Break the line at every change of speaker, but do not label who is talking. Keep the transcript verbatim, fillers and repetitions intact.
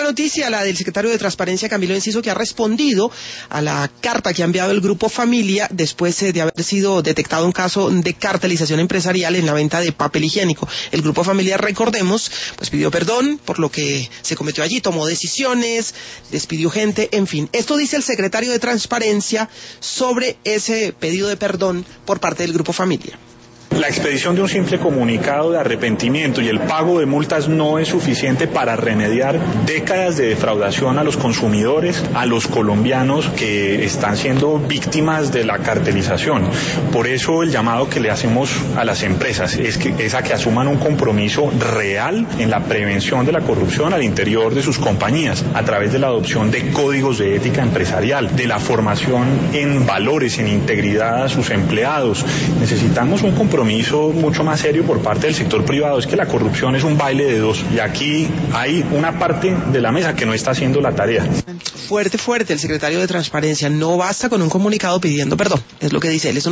Otra noticia, la del secretario de Transparencia, Camilo Enciso, que ha respondido a la carta que ha enviado el Grupo Familia después de haber sido detectado un caso de cartelización empresarial en la venta de papel higiénico. El Grupo Familia, recordemos, pues pidió perdón por lo que se cometió allí, tomó decisiones, despidió gente, en fin. Esto dice el secretario de Transparencia sobre ese pedido de perdón por parte del Grupo Familia.
La expedición de un simple comunicado de arrepentimiento y el pago de multas no es suficiente para remediar décadas de defraudación a los consumidores, a los colombianos que están siendo víctimas de la cartelización. Por eso el llamado que le hacemos a las empresas es, que, es a que asuman un compromiso real en la prevención de la corrupción al interior de sus compañías, a través de la adopción de códigos de ética empresarial, de la formación en valores, en integridad a sus empleados. Necesitamos un compromiso mucho más serio por parte del sector privado. Es que la corrupción es un baile de dos y aquí hay una parte de la mesa que no está haciendo la tarea.
Fuerte, fuerte el secretario de Transparencia. No basta con un comunicado pidiendo perdón, es lo que dice él. Es